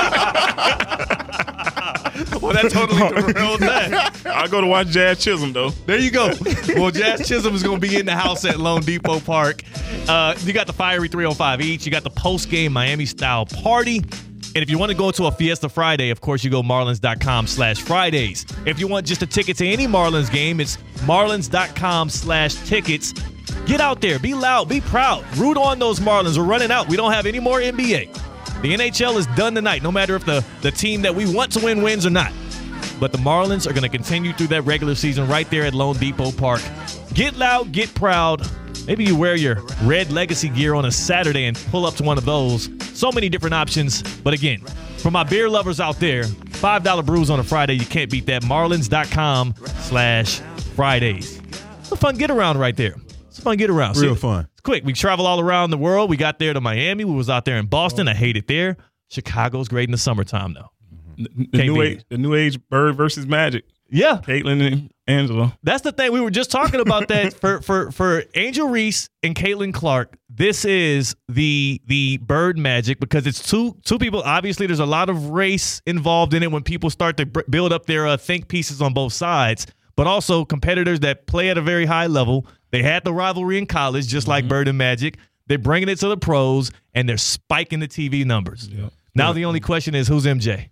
well, that totally derailed that. I go to watch Jazz Chisholm though. There you go. Well, Jazz Chisholm is going to be in the house at Lone Depot Park. Uh, you got the fiery three oh five each. You got the post-game Miami-style party. And if you want to go to a Fiesta Friday, of course, you go marlins.com slash Fridays. If you want just a ticket to any Marlins game, it's marlins.com slash tickets. Get out there. Be loud. Be proud. Root on those Marlins. We're running out. We don't have any more N B A. The N H L is done tonight, no matter if the, the team that we want to win wins or not. But the Marlins are going to continue through that regular season right there at Lone Depot Park. Get loud. Get proud. Maybe you wear your red Legacy gear on a Saturday and pull up to one of those. So many different options. But again, for my beer lovers out there, five dollar brews on a Friday, you can't beat that. Marlins.com slash Fridays. It's a fun get around right there. It's a fun get around. Real See, fun. It's quick. We travel all around the world. We got there to Miami. We was out there in Boston. I hate it there. Chicago's great in the summertime, though. The, the new age, the new age Bird versus Magic. Yeah. Caitlin and Angela. That's the thing. We were just talking about that for, for, for Angel Reese and Caitlin Clark. This is the the Bird Magic because it's two two people. Obviously, there's a lot of race involved in it when people start to b- build up their uh, think pieces on both sides, but also competitors that play at a very high level. They had the rivalry in college, just like mm-hmm. Bird and Magic. They're bringing it to the pros, and they're spiking the T V numbers. Yep. Now the only question is, who's M J?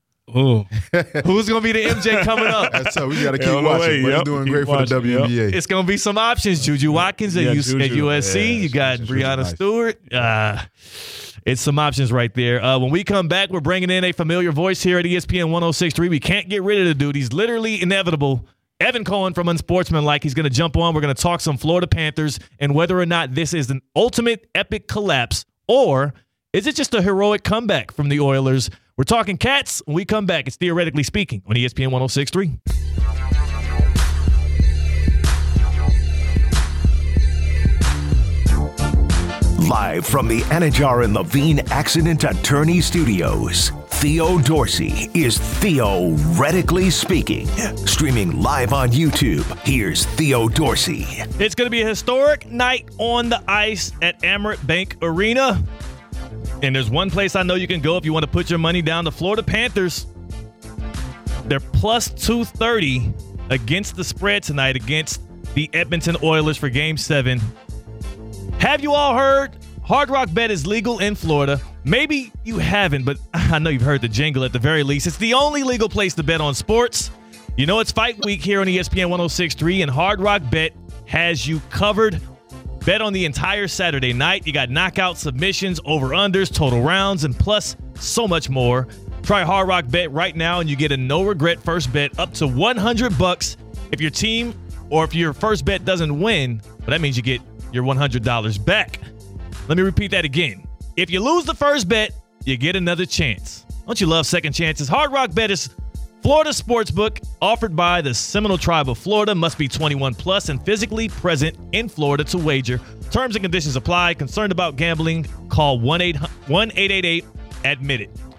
Oh, who's going to be the M J coming up? That's so we got to keep yeah, watching. But yep, he's doing great watching, for the W N B A. Yep. It's going to be some options. Juju Watkins at, yeah, U- Juju. at U S C. Yeah, you got Breanna nice. Stewart. Uh, it's some options right there. Uh, when we come back, we're bringing in a familiar voice here at E S P N one oh six point three. We can't get rid of the dude. He's literally inevitable. Evan Cohen from Unsportsmanlike. He's going to jump on. We're going to talk some Florida Panthers and whether or not this is an ultimate epic collapse or is it just a heroic comeback from the Oilers. We're talking Cats. When we come back, it's Theoretically Speaking on E S P N one oh six point three. Live from the Anajar and Levine Accident Attorney Studios, Theo Dorsey is Theoretically Speaking. Streaming live on YouTube, here's Theo Dorsey. It's going to be a historic night on the ice at Amerant Bank Arena. And there's one place I know you can go if you want to put your money down. The Florida Panthers, they're plus two thirty against the spread tonight against the Edmonton Oilers for Game seven. Have you all heard Hard Rock Bet is legal in Florida? Maybe you haven't, but I know you've heard the jingle at the very least. It's the only legal place to bet on sports. You know it's fight week here on E S P N one oh six point three, and Hard Rock Bet has you covered. Bet on the entire Saturday night. You got knockout submissions, over-unders, total rounds, and plus so much more. Try Hard Rock Bet right now, and you get a no-regret first bet up to one hundred bucks if your team or if your first bet doesn't win. But that means you get your one hundred dollars back. Let me repeat that again. If you lose the first bet, you get another chance. Don't you love second chances? Hard Rock Bet is Florida Sportsbook offered by the Seminole Tribe of Florida. Must be twenty-one plus and physically present in Florida to wager. Terms and conditions apply. Concerned about gambling? Call one eight eight eight admit it.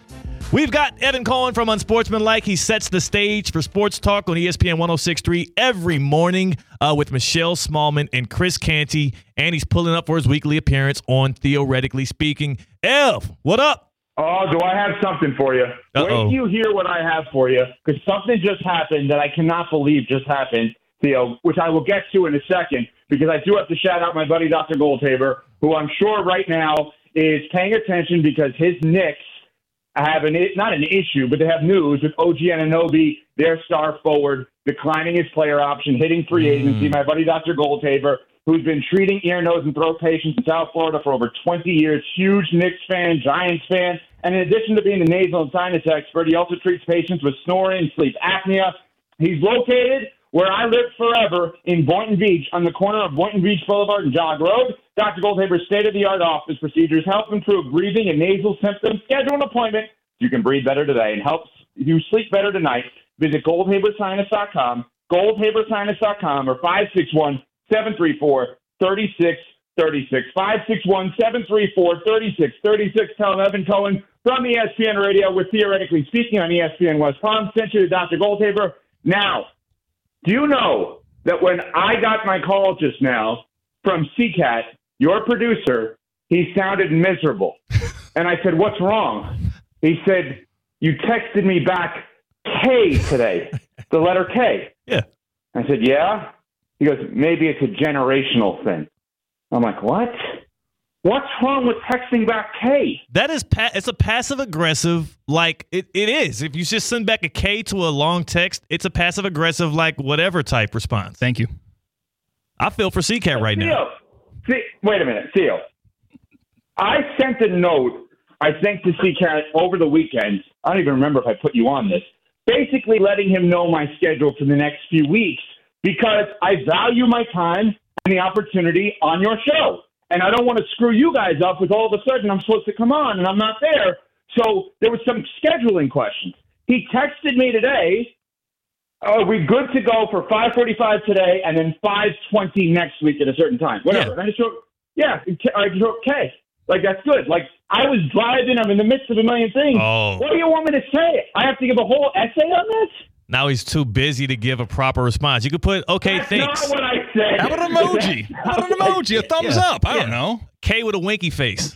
We've got Evan Cohen from Unsportsmanlike. He sets the stage for sports talk on E S P N one oh six point three every morning uh, with Michelle Smallman and Chris Canty, and he's pulling up for his weekly appearance on Theoretically Speaking. Ev, what up? Oh, do I have something for you? Uh-oh. Wait till you hear what I have for you, because something just happened that I cannot believe just happened, Theo, which I will get to in a second, because I do have to shout out my buddy Doctor Goldhaber, who I'm sure right now is paying attention because his Knicks have an not an issue, but they have news with O G Anunoby, their star forward, declining his player option, hitting free mm. agency. My buddy Doctor Goldhaber, who's been treating ear, nose, and throat patients in South Florida for over twenty years, huge Knicks fan, Giants fan, and in addition to being a nasal and sinus expert, he also treats patients with snoring, sleep apnea. He's located where I lived forever in Boynton Beach, on the corner of Boynton Beach Boulevard and Jog Road. Doctor Goldhaber's state-of-the-art office procedures help improve breathing and nasal symptoms. Schedule an appointment. You can breathe better today and help you sleep better tonight. Visit goldhaber sinus dot com, goldhaber sinus dot com, or five six one, seven three four, three six three six. five six one, seven three four, three six three six. Tell him Evan Cohen from E S P N Radio with Theoretically Speaking on E S P N West Palm sent you to Doctor Goldhaber. Now, do you know that when I got my call just now from C CAT, your producer, he sounded miserable. And I said, what's wrong? He said, you texted me back K today, the letter K. Yeah. I said, yeah? He goes, maybe it's a generational thing. I'm like, what? What's wrong with texting back K? That is, pa- it's a passive-aggressive, like, it, it is. If you just send back a K to a long text, it's a passive-aggressive, like, whatever type response. Thank you. I feel for C CAT right Theo, now. See, wait a minute, Theo. I sent a note, I think, to C CAT over the weekend. I don't even remember if I put you on this. Basically letting him know my schedule for the next few weeks because I value my time and the opportunity on your show. And I don't want to screw you guys up with all of a sudden I'm supposed to come on and I'm not there. So there was some scheduling questions. He texted me today, are we good to go for five forty-five today and then five twenty next week at a certain time? Whatever. Yeah. And I just wrote, yeah, I just wrote, okay. Like, that's good. Like, I was driving. I'm in the midst of a million things. Oh. What do you want me to say? I have to give a whole essay on this? Now he's too busy to give a proper response. You could put, okay, That's thanks. Not what I said. How about an emoji? How about an emoji? A thumbs Yeah. up? I Yeah. don't know. K with a winky face.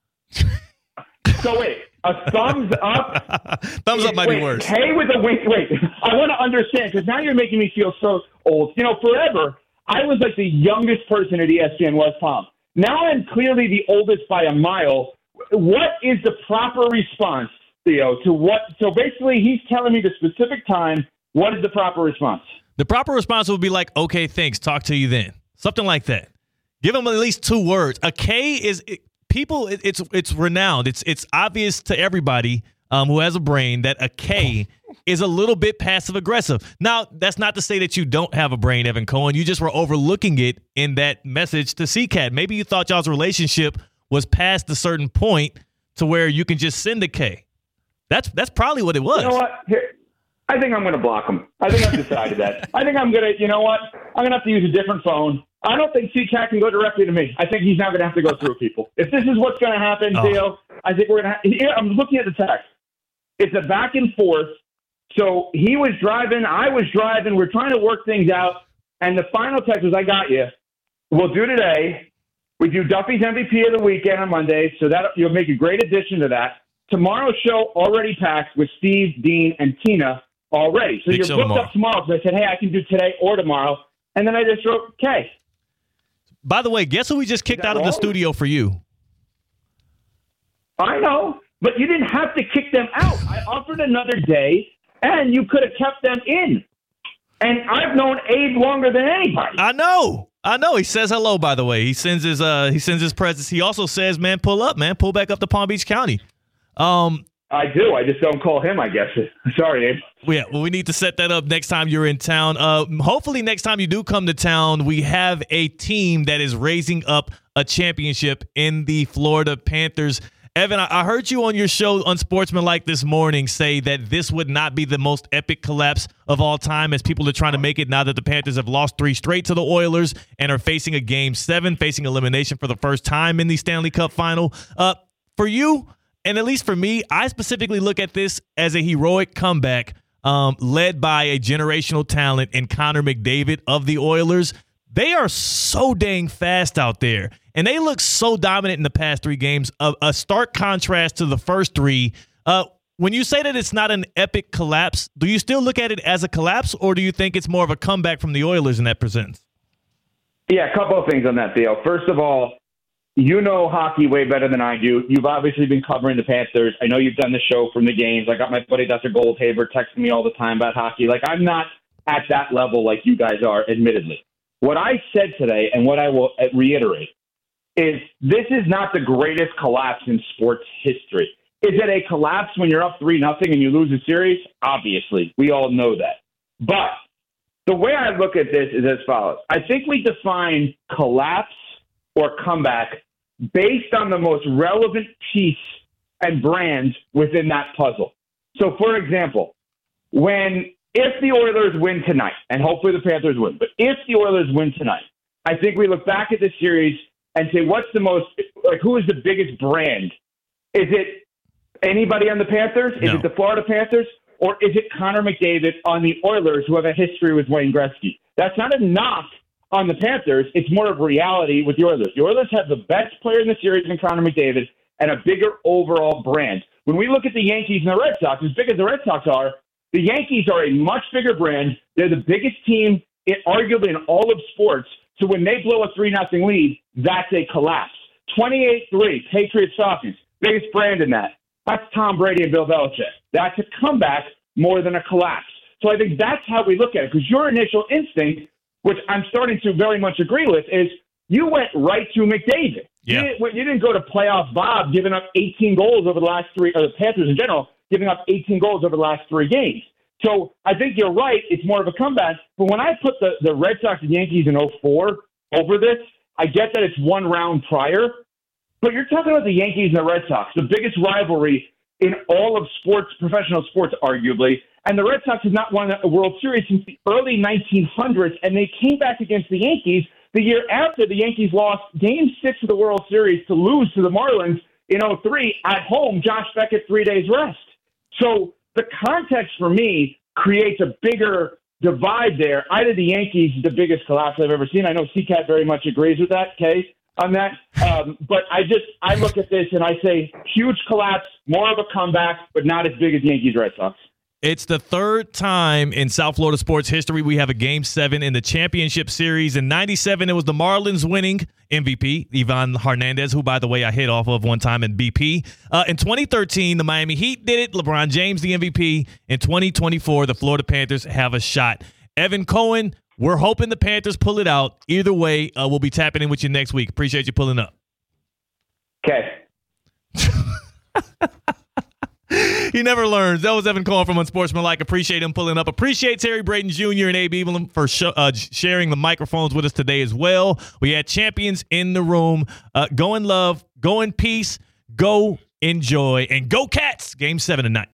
So, wait. A thumbs up? Thumbs up might wait, be worse. K with a wink. Wait. I want to understand, because now you're making me feel so old. You know, forever, I was like the youngest person at E S P N West Palm. Now I'm clearly the oldest by a mile. What is the proper response, Theo, to what? So basically, he's telling me the specific time. What is the proper response? The proper response would be like, okay, thanks. Talk to you then. Something like that. Give him at least two words. A K is it, people. It, it's it's renowned. It's it's obvious to everybody um, who has a brain that a K is a little bit passive aggressive. Now, that's not to say that you don't have a brain, Evan Cohen. You just were overlooking it in that message to C CAT. Maybe you thought y'all's relationship was past a certain point to where you can just send a K. That's that's probably what it was. You know what? Here, I think I'm going to block him. I think I've decided that. I think I'm going to, you know what? I'm going to have to use a different phone. I don't think C CAT can go directly to me. I think he's now going to have to go through people. If this is what's going to happen, Oh. Theo, I think we're going to have, I'm looking at the text. It's a back and forth. So he was driving, I was driving, we're trying to work things out. And the final text was, I got you. We'll do today. We do Duffy's M V P of the weekend on Monday, so that you'll make a great addition to that. Tomorrow's show already packed with Steve, Dean, and Tina already. So Big you're show booked tomorrow. up tomorrow. So I said, hey, I can do today or tomorrow. And then I just wrote, okay. By the way, guess who we just kicked that out of the wrong? studio for you? I know, but you didn't have to kick them out. I offered another day, and you could have kept them in. And I've known Abe longer than anybody. I know. I know. He says hello, by the way. He sends his uh he sends his presence. He also says, man, pull up, man. Pull back up to Palm Beach County. Um I do. I just don't call him, I guess. Sorry, Abe. Yeah, well, we need to set that up next time you're in town. Uh, hopefully, next time you do come to town, we have a team that is raising up a championship in the Florida Panthers. Evan, I, I heard you on your show Unsportsmanlike this morning say that this would not be the most epic collapse of all time as people are trying to make it now that the Panthers have lost three straight to the Oilers and are facing a game seven, facing elimination for the first time in the Stanley Cup final. Uh, for you and at least for me, I specifically look at this as a heroic comeback um, led by a generational talent in Connor McDavid of the Oilers. They are so dang fast out there, and they look so dominant in the past three games, a, a stark contrast to the first three. Uh, when you say that it's not an epic collapse, do you still look at it as a collapse, or do you think it's more of a comeback from the Oilers in that presents? Yeah, a couple of things on that, Theo. First of all, you know hockey way better than I do. You've obviously been covering the Panthers. I know you've done the show from the games. I got my buddy Doctor Goldhaber texting me all the time about hockey. Like, I'm not at that level like you guys are, admittedly. What I said today, and what I will reiterate, is this is not the greatest collapse in sports history. Is it a collapse when you're up three nothing and you lose a series? Obviously. We all know that. But the way I look at this is as follows. I think we define collapse or comeback based on the most relevant piece and brand within that puzzle. So, for example, when if the Oilers win tonight, and hopefully the Panthers win, but if the Oilers win tonight, I think we look back at this series and say, what's the most, like, who is the biggest brand? Is it anybody on the Panthers? Is No. it the Florida Panthers? Or is it Connor McDavid on the Oilers, who have a history with Wayne Gretzky? That's not a knock on the Panthers. It's more of reality with the Oilers. The Oilers have the best player in the series in Connor McDavid and a bigger overall brand. When we look at the Yankees and the Red Sox, as big as the Red Sox are, the Yankees are a much bigger brand. They're the biggest team, in, arguably, in all of sports. So when they blow a three nothing lead, that's a collapse. twenty-eight three, Patriots-Falcons, biggest brand in that. That's Tom Brady and Bill Belichick. That's a comeback more than a collapse. So I think that's how we look at it, because your initial instinct, which I'm starting to very much agree with, is you went right to McDavid. Yeah. You, didn't, you didn't go to playoff Bob giving up eighteen goals over the last three, or the Panthers in general, giving up eighteen goals over the last three games. So I think you're right. It's more of a comeback. But when I put the, the Red Sox and Yankees in oh four over this, I get that it's one round prior. But you're talking about the Yankees and the Red Sox, the biggest rivalry in all of sports, professional sports, arguably. And the Red Sox have not won a World Series since the early nineteen hundreds, and they came back against the Yankees the year after the Yankees lost Game six of the World Series to lose to the Marlins in oh three at home. Josh Beckett, three days rest. So the context for me creates a bigger divide there. Either the Yankees is the biggest collapse I've ever seen. I know C C A T very much agrees with that, Kay, on that. Um, but I just, I look at this and I say huge collapse, more of a comeback, but not as big as Yankees Red Sox. It's the third time in South Florida sports history we have a Game seven in the championship series. In ninety-seven, it was the Marlins winning M V P, Ivan Hernandez, who, by the way, I hit off of one time in B P. Uh, in twenty thirteen, the Miami Heat did it. LeBron James, the M V P. In twenty twenty-four, the Florida Panthers have a shot. Evan Cohen, we're hoping the Panthers pull it out. Either way, uh, we'll be tapping in with you next week. Appreciate you pulling up. Okay. He never learns. That was Evan Cohen from Unsportsmanlike. Appreciate him pulling up. Appreciate Terry Brayton Junior and Abe Evelyn for sh- uh, sharing the microphones with us today as well. We had champions in the room. Uh, go in love, go in peace, go enjoy, and go Cats. Game seven tonight.